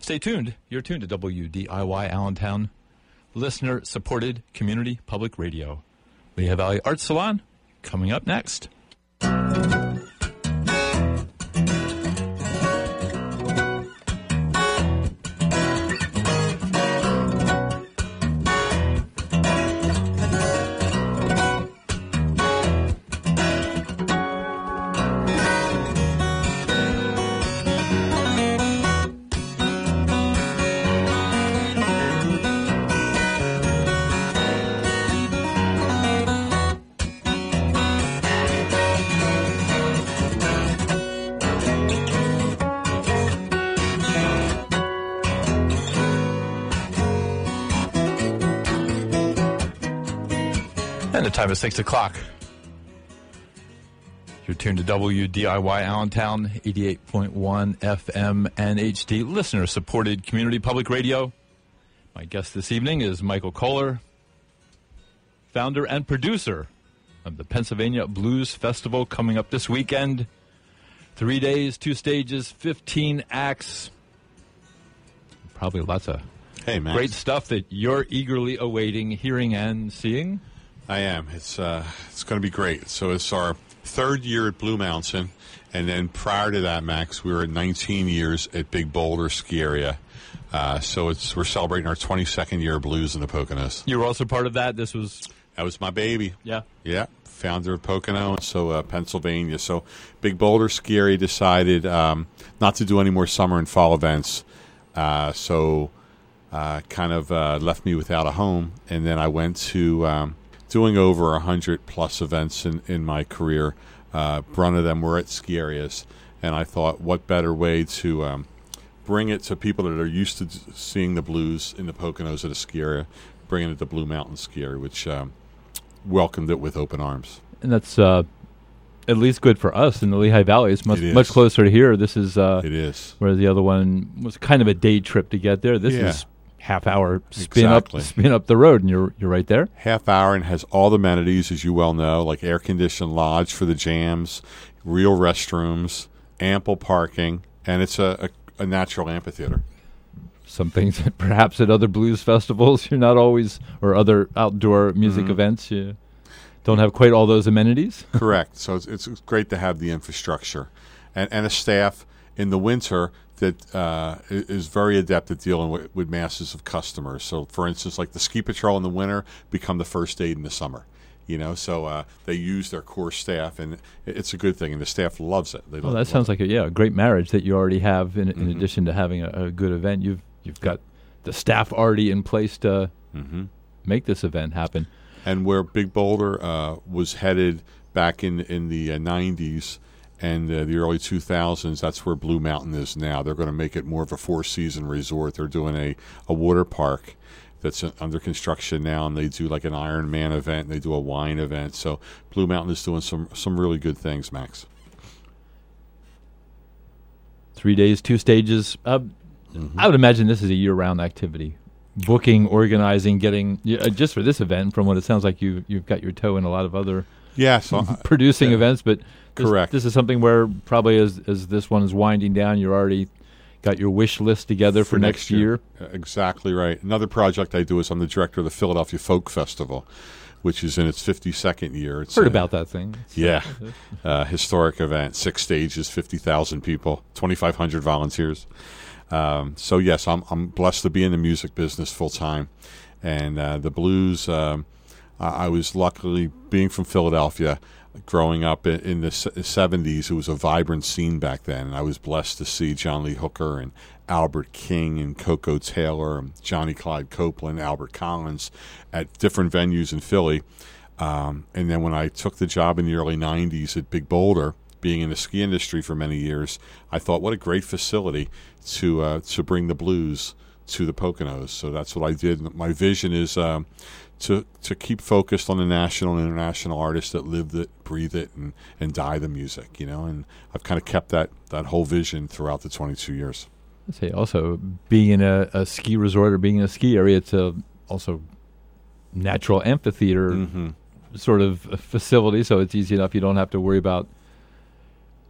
Stay tuned. You're tuned to WDIY Allentown, listener-supported community public radio. Lehigh Valley Art Salon, coming up next. And the time is 6 o'clock. You're tuned to WDIY Allentown, 88.1 FM and HD, listener-supported community public radio. My guest this evening is Michael Kohler, founder and producer of the Pennsylvania Blues Festival coming up this weekend. 3 days, 2 stages, 15 acts. Probably lots of great stuff that you're eagerly awaiting, hearing, and seeing. I am. It's going to be great. So it's our third year at Blue Mountain, and then prior to that, Max, we were at 19 years at Big Boulder Ski Area. So we're celebrating our 22nd year of blues in the Poconos. You were also part of that. That was my baby. Yeah. Yeah. Founder of Pocono, so Pennsylvania. So Big Boulder Ski Area decided not to do any more summer and fall events. So kind of left me without a home, and then I went to doing over 100 plus events in my career. Brunt of them were at ski areas, and I thought, what better way to bring it to people that are used to seeing the blues in the Poconos at a ski area, bringing it to Blue Mountain Ski Area, which welcomed it with open arms. And that's at least good for us in the Lehigh Valley. It's much closer to here. This is it is. Where the other one was kind of a day trip to get there. This is half-hour spin up the road, and you're right there. Half hour, and has all the amenities, as you well know, like air-conditioned lodge for the jams, real restrooms, ample parking, and it's a natural amphitheater. Some things that perhaps at other blues festivals you're not always, or other outdoor music events, you don't have quite all those amenities. Correct. So it's great to have the infrastructure and a staff in the winter that is very adept at dealing with masses of customers. So, for instance, like the ski patrol in the winter become the first aid in the summer. So they use their core staff, and it's a good thing, and the staff loves it. That sounds like a great marriage that you already have. In addition to having a good event, you've got the staff already in place to make this event happen. And where Big Boulder was headed back in the 90s. And the early 2000s, that's where Blue Mountain is now. They're going to make it more of a four-season resort. They're doing a water park that's under construction now, and they do like an Ironman event, and they do a wine event. So Blue Mountain is doing some really good things, Max. 3 days, 2 stages. I would imagine this is a year-round activity. Booking, organizing, getting just for this event. From what it sounds like, you've got your toe in a lot of other producing events, but correct. This is something where probably as this one is winding down, you're already got your wish list together for next year. Exactly right. Another project I do is I'm the director of the Philadelphia Folk Festival, which is in its 52nd year. It's heard about that thing. Historic event, 6 stages, 50,000 people, 2,500 volunteers. So yes, I'm blessed to be in the music business full time, and the blues. I was luckily, being from Philadelphia, growing up in the 70s, it was a vibrant scene back then, and I was blessed to see John Lee Hooker and Albert King and Coco Taylor and Johnny Clyde Copeland, Albert Collins at different venues in Philly. And then when I took the job in the early 90s at Big Boulder, being in the ski industry for many years, I thought, what a great facility to bring the blues to the Poconos. So that's what I did. My vision is to keep focused on the national and international artists that live it, breathe it, and die the music, and I've kind of kept that whole vision throughout the 22 years. I'd say also being in a ski resort or being in a ski area, it's also natural amphitheater sort of a facility, so it's easy enough. You don't have to worry about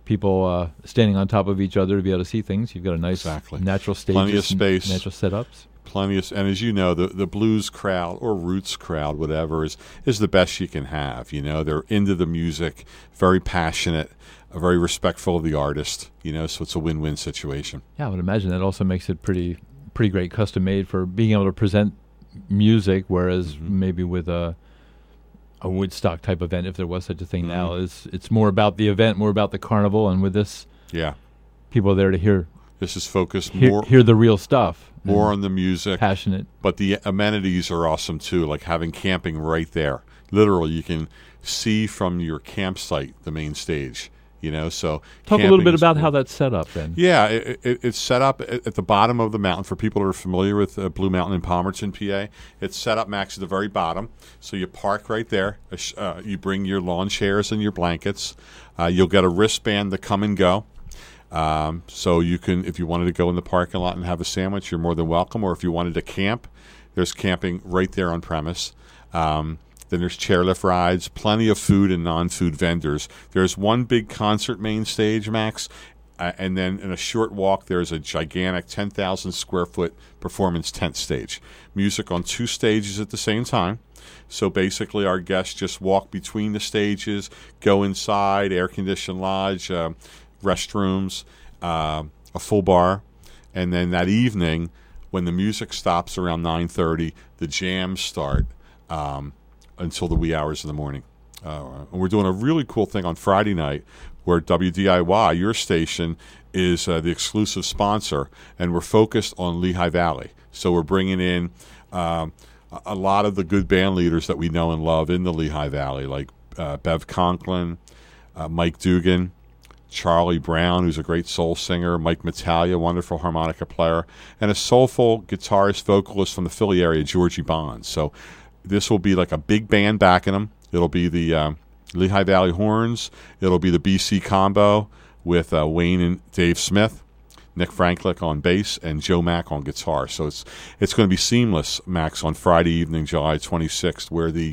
people standing on top of each other to be able to see things. You've got a nice natural stage, plenty of space, natural setups. And as you know, the blues crowd or roots crowd, whatever, is the best you can have. You know, they're into the music, very passionate, very respectful of the artist. You know, so it's a win-win situation. Yeah, I would imagine that also makes it pretty great, custom made for being able to present music. Whereas maybe with a Woodstock type event, if there was such a thing now, it's more about the event, more about the carnival, and with this, people are there to hear. This is focused hear the real stuff. More on the music. Passionate. But the amenities are awesome, too, like having camping right there. Literally, you can see from your campsite the main stage, you know. So talk a little bit about how that's set up, then. Yeah, it's set up at the bottom of the mountain. For people who are familiar with Blue Mountain in Palmerton, PA, it's set up, Max, at the very bottom. So you park right there. You bring your lawn chairs and your blankets. You'll get a wristband to come and go. So you can, if you wanted to go in the parking lot and have a sandwich, you're more than welcome. Or if you wanted to camp, there's camping right there on premise. Then there's chairlift rides, plenty of food and non-food vendors. There's one big concert main stage, Max, and then in a short walk, there's a gigantic 10,000 square foot performance tent stage. Music on 2 stages at the same time. So basically, our guests just walk between the stages, go inside, air-conditioned lodge, restrooms, a full bar, and then that evening, when the music stops around 9:30, the jams start until the wee hours of the morning. And we're doing a really cool thing on Friday night, where WDIY, your station, is the exclusive sponsor, and we're focused on Lehigh Valley. So we're bringing in a lot of the good band leaders that we know and love in the Lehigh Valley, like Bev Conklin, Mike Dugan, Charlie Brown, who's a great soul singer, Mike Matalia, wonderful harmonica player, and a soulful guitarist, vocalist from the Philly area, Georgie Bonds. So this will be like a big band backing them. It'll be the Lehigh Valley Horns. It'll be the BC Combo with Wayne and Dave Smith, Nick Franklick on bass, and Joe Mack on guitar. So it's going to be seamless, Max, on Friday evening, July 26th, where the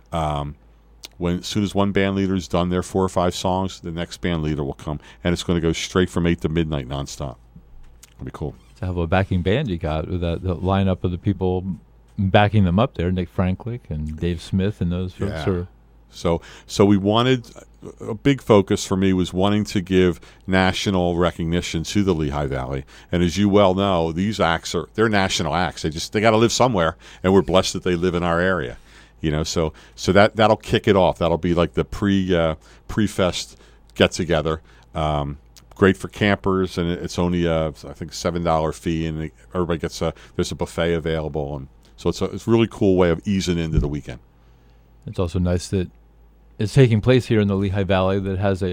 as soon as one band leader is done their 4 or 5 songs, the next band leader will come, and it's going to go straight from 8 to midnight nonstop. It'll be cool. To have a backing band you got with the lineup of the people backing them up there, Nick Franklick and Dave Smith and those folks. Yeah. So we wanted, a big focus for me was wanting to give national recognition to the Lehigh Valley. And as you well know, these acts they're national acts. They got to live somewhere, and we're blessed that they live in our area. You know, so that'll kick it off. That'll be like the pre-fest get together. Great for campers, and it's only I think $7 fee, and everybody gets there's a buffet available, and so it's a really cool way of easing into the weekend. It's also nice that it's taking place here in the Lehigh Valley that has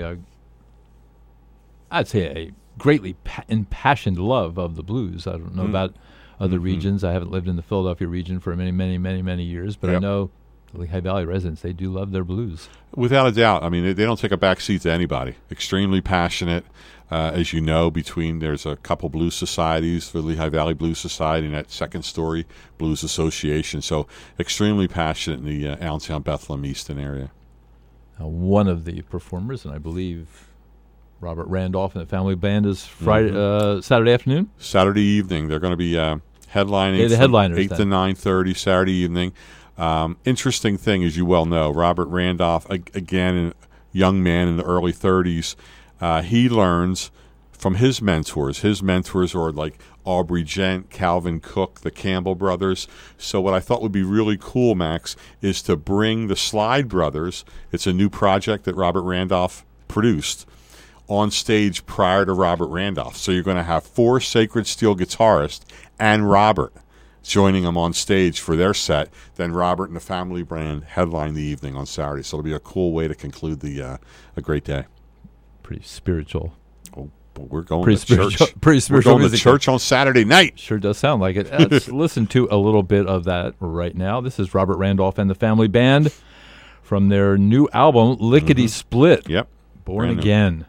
I'd say a greatly impassioned love of the blues. I don't know about other regions. I haven't lived in the Philadelphia region for many years, but I know the Lehigh Valley residents, they do love their blues. Without a doubt. I mean, they don't take a back seat to anybody. Extremely passionate. As you know, there's a couple blues societies, the Lehigh Valley Blues Society and that Second Story Blues Association. So extremely passionate in the Allentown, Bethlehem, Easton area. One of the performers, and I believe Robert Randolph and the Family Band, is Saturday afternoon? Saturday evening. They're going to be headlining the headliners 8 to 9:30 Saturday evening. Interesting thing, as you well know, Robert Randolph, again, a young man in the early 30s, he learns from his mentors. His mentors are like Aubrey Gent, Calvin Cook, the Campbell brothers. So what I thought would be really cool, Max, is to bring the Slide Brothers. It's a new project that Robert Randolph produced on stage prior to Robert Randolph. So you're going to have 4 Sacred Steel guitarists and Robert joining them on stage for their set. Then Robert and the Family Band headline the evening on Saturday. So it'll be a cool way to conclude a great day. Pretty spiritual. Oh, but we're going to church. Pretty spiritual. We're going to church on Saturday night. Sure does sound like it. Let's listen to a little bit of that right now. This is Robert Randolph and the Family Band from their new album, Lickety Split. Yep. Born Again.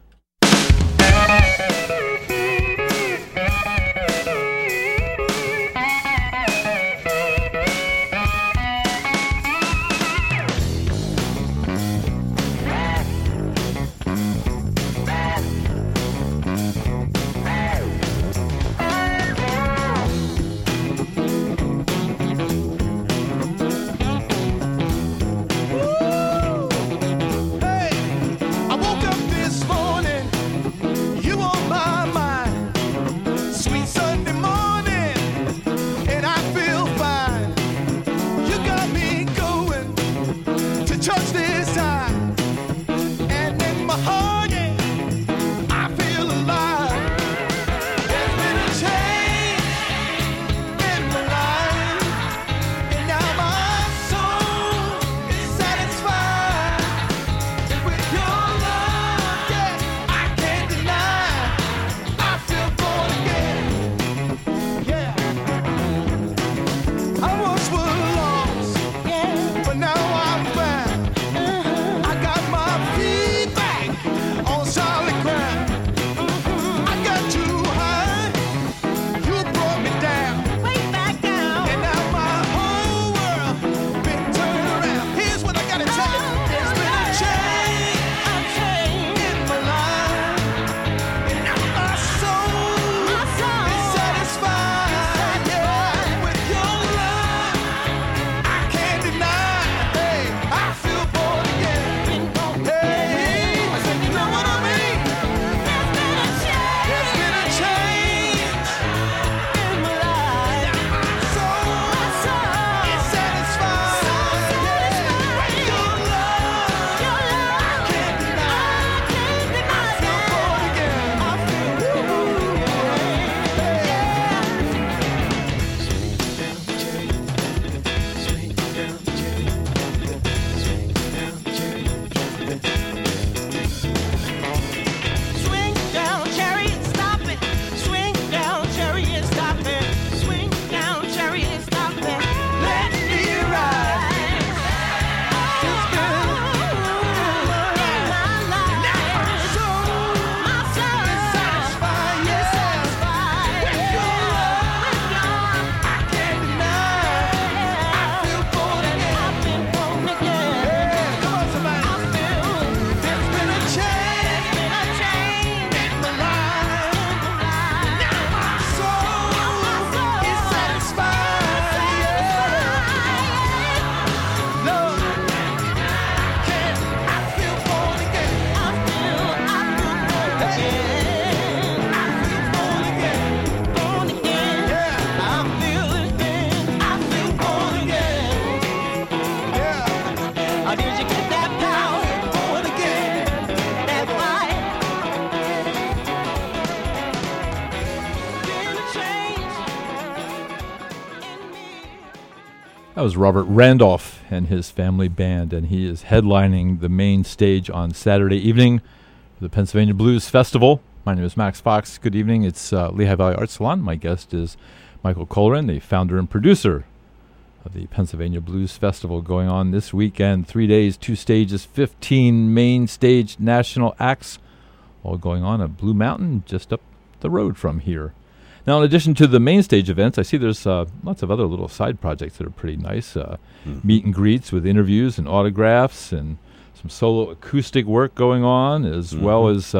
That was Robert Randolph and his family band, and he is headlining the main stage on Saturday evening for the Pennsylvania Blues Festival. My name is Max Fox. Good evening. It's Lehigh Valley Art Salon. My guest is Michael Colleran, the founder and producer of the Pennsylvania Blues Festival, going on this weekend. 3 days, 2 stages, 15 main stage national acts, all going on at Blue Mountain, just up the road from here. Now, in addition to the main stage events, I see there's lots of other little side projects that are pretty nice. Meet and greets with interviews and autographs, and some solo acoustic work going on, as well as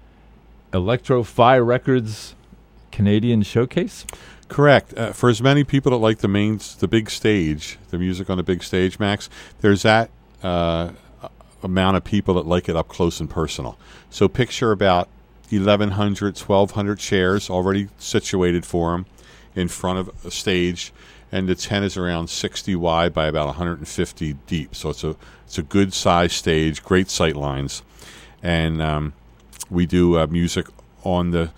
Electro-Fi Records Canadian Showcase. Correct. For as many people that like the big stage, the music on the big stage, Max, there's that amount of people that like it up close and personal. So picture about 1,100, 1,200 chairs already situated for them in front of a stage, and the tent is around 60 wide by about 150 deep. So it's a good size stage, great sight lines, and we do music on the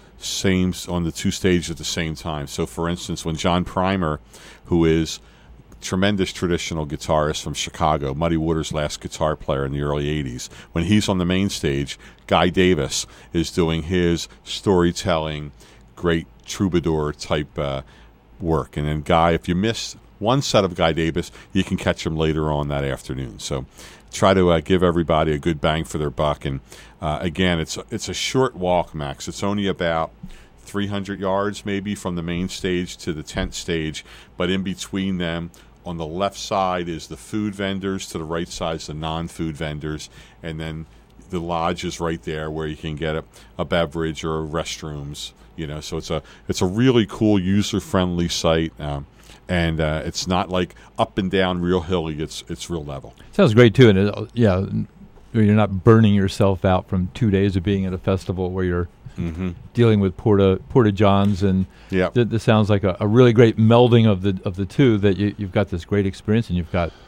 two stages at the same time. So, for instance, when John Primer, who is tremendous traditional guitarist from Chicago, Muddy Waters' last guitar player in the early 80s. When he's on the main stage, Guy Davis is doing his storytelling, great troubadour-type work. And then Guy, if you miss one set of Guy Davis, you can catch him later on that afternoon. So try to give everybody a good bang for their buck. And, again, it's a short walk, Max. It's only about 300 yards maybe from the main stage to the tent stage, but in between them, on the left side is the food vendors, to the right side is the non-food vendors, and then the lodge is right there where you can get a beverage or restrooms. So it's a really cool, user-friendly site, and it's not like up and down real hilly. It's real level. Sounds great too, and you're not burning yourself out from 2 days of being at a festival where you're dealing with Porta Johns, and this sounds like a really great melding of the two. That you've got this great experience, and you've got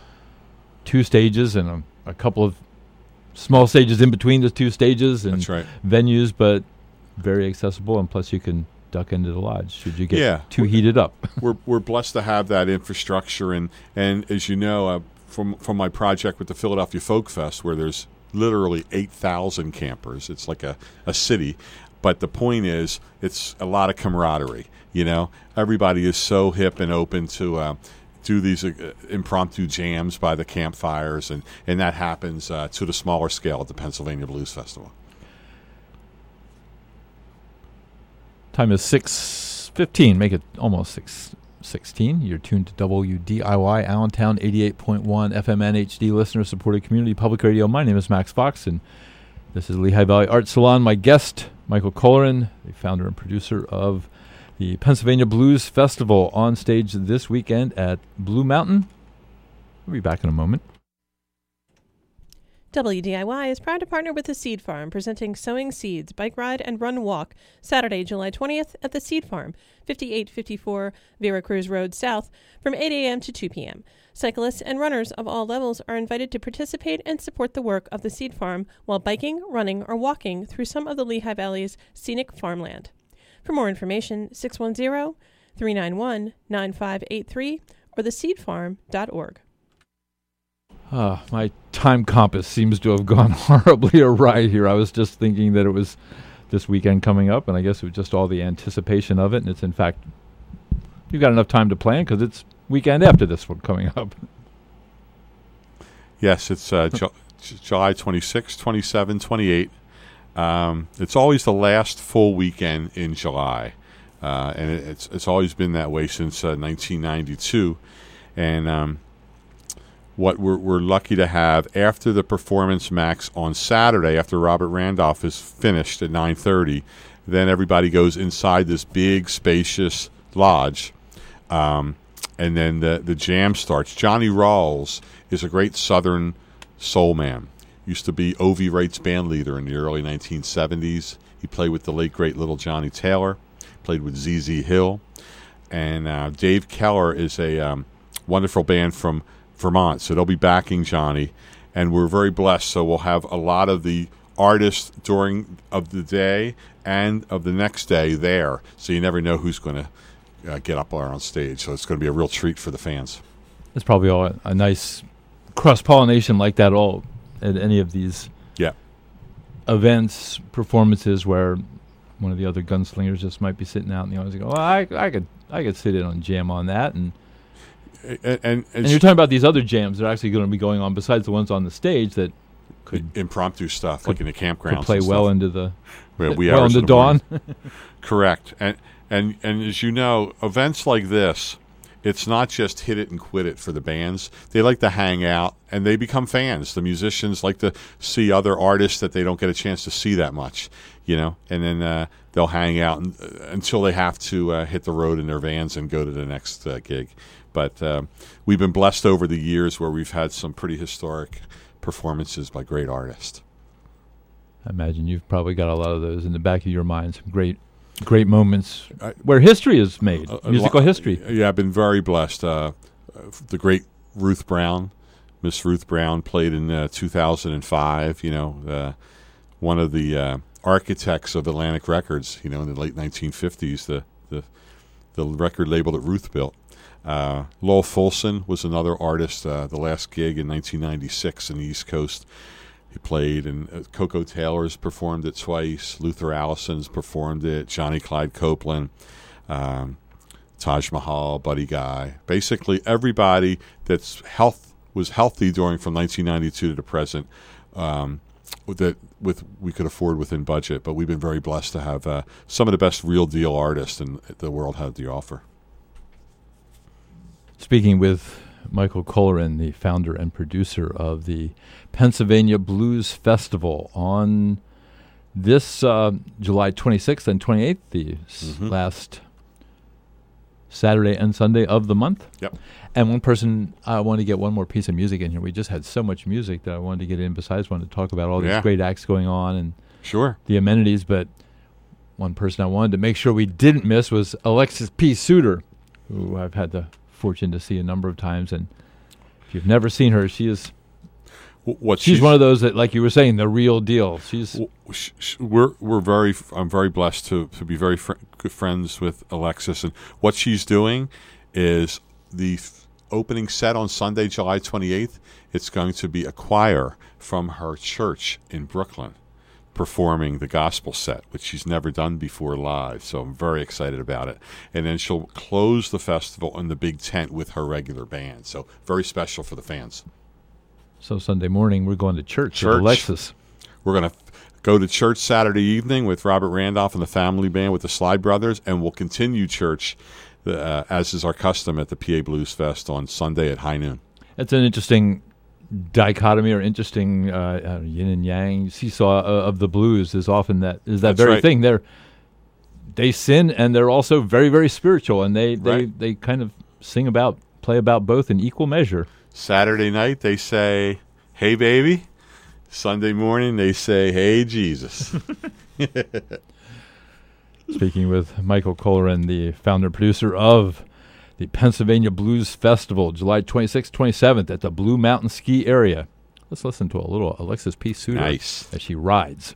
2 stages and a couple of small stages in between the 2 stages, and venues, but very accessible. And plus, you can duck into the lodge should you get too heated up. We're blessed to have that infrastructure, and as you know, from my project with the Philadelphia Folk Fest, where there's literally 8,000 campers. It's like a city. But the point is, it's a lot of camaraderie. Everybody is so hip and open to do these impromptu jams by the campfires, and that happens to the smaller scale at the Pennsylvania Blues Festival. Time is 6:15. Make it almost 6:16. You're tuned to WDIY Allentown 88.1 FM NHD, listener-supported community public radio. My name is Max Fox, and this is Lehigh Valley Art Salon. My guest, Michael Colleran, the founder and producer of the Pennsylvania Blues Festival, on stage this weekend at Blue Mountain. We'll be back in a moment. WDIY is proud to partner with the Seed Farm, presenting Sowing Seeds Bike Ride and Run Walk, Saturday, July 20th at the Seed Farm, 5854 Vera Cruz Road South, from 8 a.m. to 2 p.m. Cyclists and runners of all levels are invited to participate and support the work of the Seed Farm while biking, running, or walking through some of the Lehigh Valley's scenic farmland. For more information, 610-391-9583 or theseedfarm.org. My time compass seems to have gone horribly awry here. I was just thinking that it was this weekend coming up, and I guess it was just all the anticipation of it. And it's, in fact, you've got enough time to plan because it's weekend after this one coming up. Yes, it's July 26, 27, 28. It's always the last full weekend in July, and it's always been that way since 1992. And what we're lucky to have after the performance, Max, on Saturday, after Robert Randolph is finished at 9:30, then everybody goes inside this big, spacious lodge, and then the jam starts. Johnny Rawls is a great Southern soul man. Used to be O.V. Wright's band leader in the early 1970s. He played with the late, great Little Johnny Taylor, played with Z.Z. Hill, and Dave Keller is a wonderful band from Vermont, so they'll be backing Johnny, and we're very blessed. So we'll have a lot of the artists during of the day and of the next day there, so you never know who's going to get up there on stage. So it's going to be a real treat for the fans. It's probably all a nice cross-pollination like that all at any of these events, performances where one of the other gunslingers just might be sitting out in the audience and go, well, I could sit in and jam on that. And you're talking about these other jams that are actually going to be going on besides the ones on the stage that could impromptu stuff like in the campgrounds could play well into the well into dawn. Correct. And as you know, events like this, it's not just hit it and quit it for the bands. They like to hang out, and they become fans. The musicians like to see other artists that they don't get a chance to see that much, and then they'll hang out until they have to hit the road in their vans and go to the next gig. But we've been blessed over the years where we've had some pretty historic performances by great artists. I imagine you've probably got a lot of those in the back of your mind, some great moments where history is made, musical history. Yeah, I've been very blessed. The great Ruth Brown, Miss Ruth Brown, played in 2005. One of the architects of Atlantic Records. In the late 1950s, the record label that Ruth built. Lowell Fulson was another artist. The last gig in 1996 in the East Coast. He played, and Coco Taylor's performed it twice. Luther Allison's performed it. Johnny Clyde Copeland, Taj Mahal, Buddy Guy. Basically, everybody that's was healthy from 1992 to the present. We could afford within budget, but we've been very blessed to have some of the best real deal artists in the world have to offer. Speaking with Michael Colleran, the founder and producer of the Pennsylvania Blues Festival, on this July 26th and 28th, the last Saturday and Sunday of the month. Yep. And one person, I want to get one more piece of music in here. We just had so much music that I wanted to get in, besides wanting to talk about all these great acts going on and the amenities. But one person I wanted to make sure we didn't miss was Alexis P. Suter, who I've had the fortune to see a number of times. And if you've never seen her, she's one of those that, like you were saying, the real deal. I'm very blessed to be very good friends with Alexis, and what she's doing is the opening set on Sunday, July 28th. It's going to be a choir from her church in Brooklyn performing the gospel set, which she's never done before live, so I'm very excited about it. And then she'll close the festival in the big tent with her regular band, so very special for the fans. So Sunday morning, we're going to church with Alexis. We're going to go to church Saturday evening with Robert Randolph and the family band with the Slide Brothers, and we'll continue church, as is our custom, at the PA Blues Fest on Sunday at high noon. It's an interesting dichotomy, or interesting yin and yang seesaw of the blues. Is often that very right. thing. They sin, and they're also very, very spiritual, and they kind of play about both in equal measure. Saturday night they say, "Hey baby." Sunday morning they say, "Hey Jesus." Speaking with Michael Colleran, the founder producer of the Pennsylvania Blues Festival, July 26th, 27th at the Blue Mountain Ski Area. Let's listen to a little Alexis P. Suter as she rides.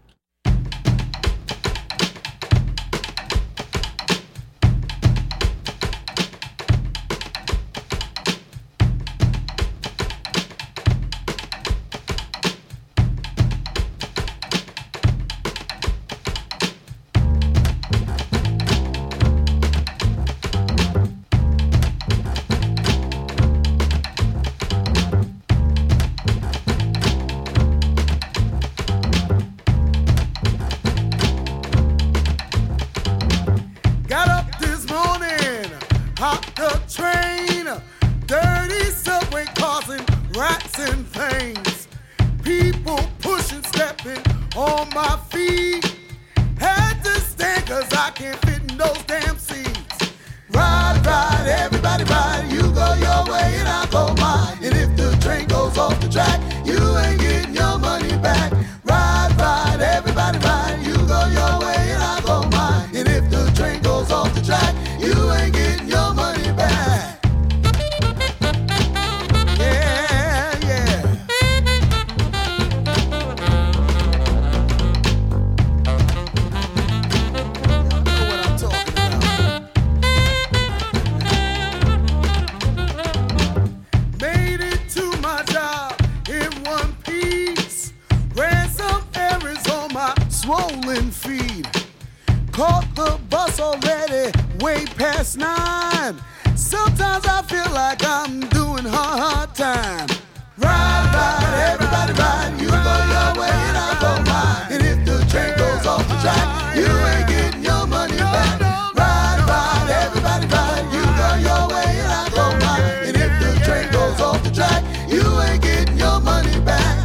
DS9. Sometimes I feel like I'm doing hard time. Ride, ride, everybody ride. You go your way and I go mine. And if the train goes off the track, you ain't getting your money back. Ride, ride, everybody ride. You go your way and I go mine. And if the train goes off the track, you ain't getting your money back.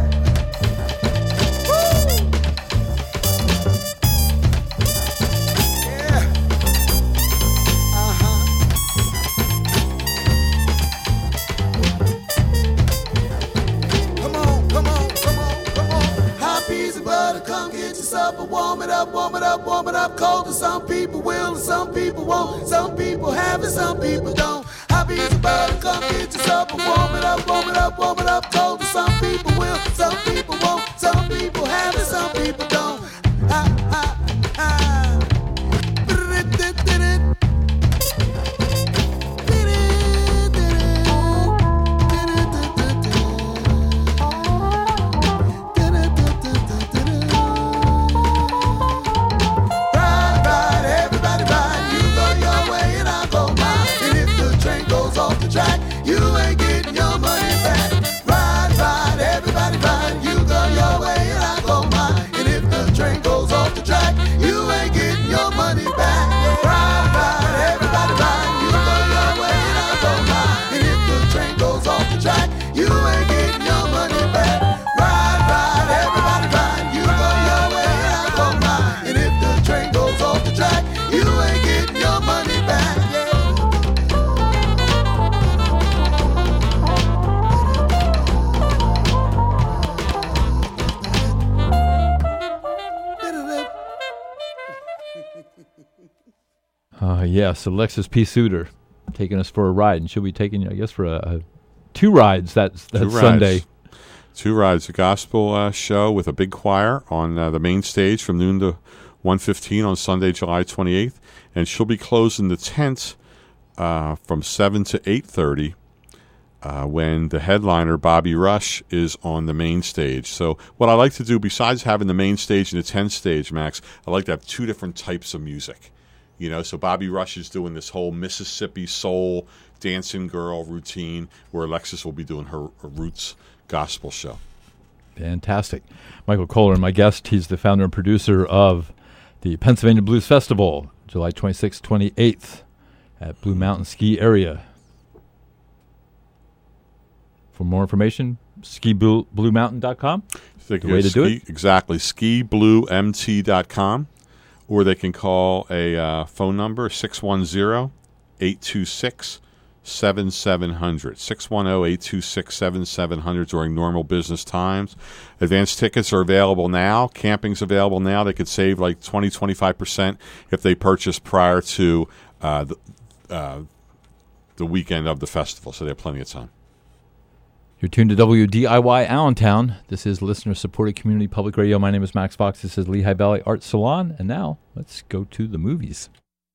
Come get your supper, warm it up, warm it up, warm it up. Cold to some people will, and some people won't. Some people have it, some people don't. Hot piece of butter, come get your supper, warm it up, warm it up, warm it up. Cold to some people will, some people won't. Some people have it, some people don't. Ha, ha, ha. You ain't getting your money back. Ride, ride, everybody ride. You go your way and I go mine. And if the train goes off the track, you ain't getting your money back. Ride, ride, everybody ride. You go your way and I go mine. And if the train goes off the track, you ain't getting your money back. Ride, ride, everybody ride. You go your way and I go mine. And if the train goes off the track, you ain't getting your money back. Yes, Alexis P. Suter taking us for a ride, and she'll be taking you, I guess, for two rides. That's Sunday. Two rides. A gospel show with a big choir on the main stage from noon to 1:15 on Sunday, July 28th, and she'll be closing the tent from 7 to 8:30 when the headliner, Bobby Rush, is on the main stage. So what I like to do, besides having the main stage and the tent stage, Max, I like to have two different types of music. You know, so Bobby Rush is doing this whole Mississippi soul dancing girl routine, where Alexis will be doing her roots gospel show. Fantastic. Michael Kohler, my guest. He's the founder and producer of the Pennsylvania Blues Festival, July 26th, 28th at Blue Mountain Ski Area. For more information, skibluemountain.com. The way to do it? Exactly, skibluemt.com. Or they can call a phone number, 610-826-7700. 610-826-7700 during normal business times. Advanced tickets are available now. Camping's available now. They could save like 20-25% if they purchase prior to the weekend of the festival, so they have plenty of time. You're tuned to WDIY Allentown. This is listener-supported community public radio. My name is Max Fox. This is Lehigh Valley Art Salon. And now, let's go to the movies.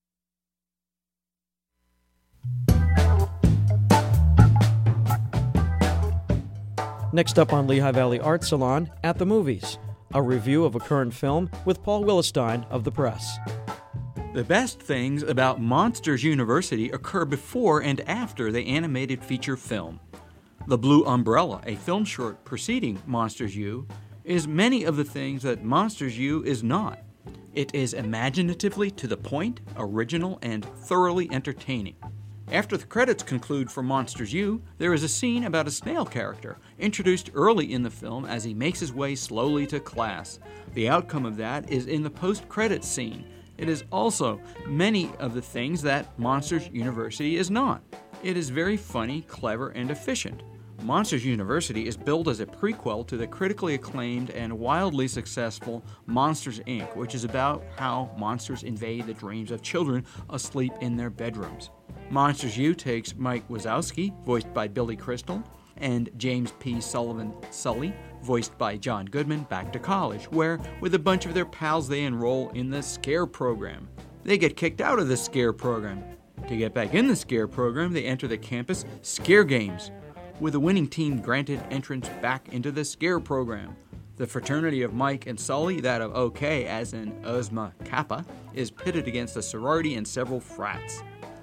Next up on Lehigh Valley Art Salon, At the Movies, a review of a current film with Paul Willestein of The Press. The best things about Monsters University occur before and after the animated feature film. The Blue Umbrella, a film short preceding Monsters U, is many of the things that Monsters U is not. It is imaginatively to the point, original, and thoroughly entertaining. After the credits conclude for Monsters U, there is a scene about a snail character, introduced early in the film as he makes his way slowly to class. The outcome of that is in the post-credits scene. It is also many of the things that Monsters University is not. It is very funny, clever, and efficient. Monsters University is billed as a prequel to the critically acclaimed and wildly successful Monsters, Inc., which is about how monsters invade the dreams of children asleep in their bedrooms. Monsters U takes Mike Wazowski, voiced by Billy Crystal, and James P. Sullivan Sully, voiced by John Goodman, back to college, where, with a bunch of their pals, they enroll in the SCARE program. They get kicked out of the SCARE program. To get back in the SCARE program, they enter the campus SCARE Games, with the winning team granted entrance back into the SCARE program. The fraternity of Mike and Sully, that of OK, as in Osma Kappa, is pitted against a sorority and several frats.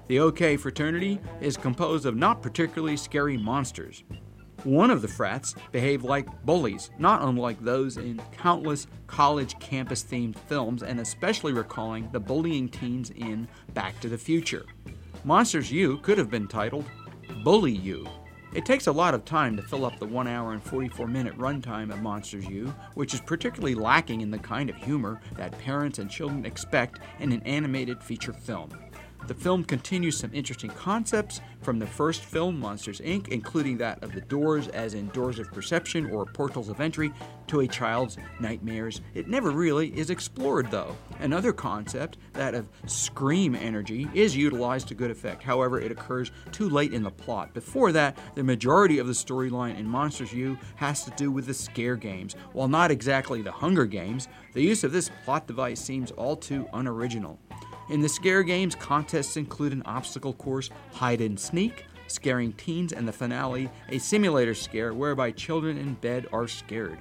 The OK fraternity is composed of not particularly scary monsters. One of the frats behave like bullies, not unlike those in countless college campus-themed films, and especially recalling the bullying teens in Back to the Future. Monsters U could have been titled Bully U. It takes a lot of time to fill up the 1 hour and 44-minute runtime of Monsters U, which is particularly lacking in the kind of humor that parents and children expect in an animated feature film. The film continues some interesting concepts from the first film, Monsters, Inc., including that of the doors, as in doors of perception or portals of entry to a child's nightmares. It never really is explored, though. Another concept, that of scream energy, is utilized to good effect. However, it occurs too late in the plot. Before that, the majority of the storyline in Monsters U has to do with the scare games. While not exactly the Hunger Games, the use of this plot device seems all too unoriginal. In the scare games, contests include an obstacle course, hide and sneak, scaring teens, and the finale, a simulator scare whereby children in bed are scared.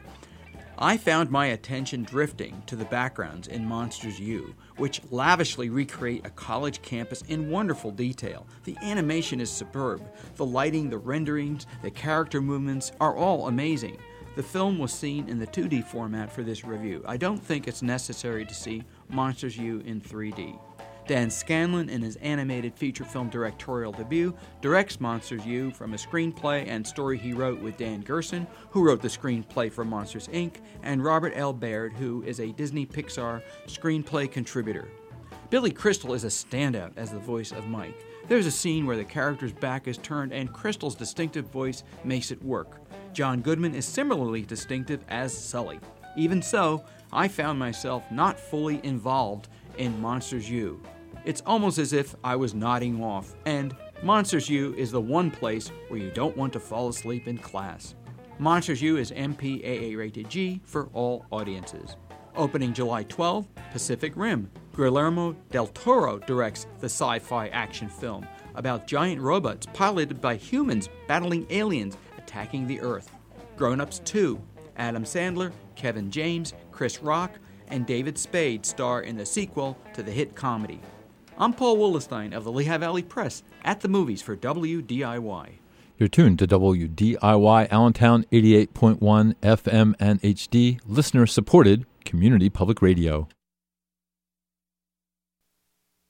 I found my attention drifting to the backgrounds in Monsters U, which lavishly recreate a college campus in wonderful detail. The animation is superb. The lighting, the renderings, the character movements are all amazing. The film was seen in the 2D format for this review. I don't think it's necessary to see Monsters U in 3D. Dan Scanlon, in his animated feature film directorial debut, directs Monsters U from a screenplay and story he wrote with Dan Gerson, who wrote the screenplay for Monsters, Inc., and Robert L. Baird, who is a Disney Pixar screenplay contributor. Billy Crystal is a standout as the voice of Mike. There's a scene where the character's back is turned and Crystal's distinctive voice makes it work. John Goodman is similarly distinctive as Sully. Even so, I found myself not fully involved in Monsters U. It's almost as if I was nodding off, and Monsters U is the one place where you don't want to fall asleep in class. Monsters U is MPAA rated G for all audiences. Opening July 12, Pacific Rim. Guillermo del Toro directs the sci-fi action film about giant robots piloted by humans battling aliens attacking the Earth. Grown Ups 2. Adam Sandler, Kevin James, Chris Rock, and David Spade star in the sequel to the hit comedy. I'm Paul Willenstein of the Lehigh Valley Press at the movies for WDIY. You're tuned to WDIY Allentown 88.1 FM and HD, listener-supported community public radio.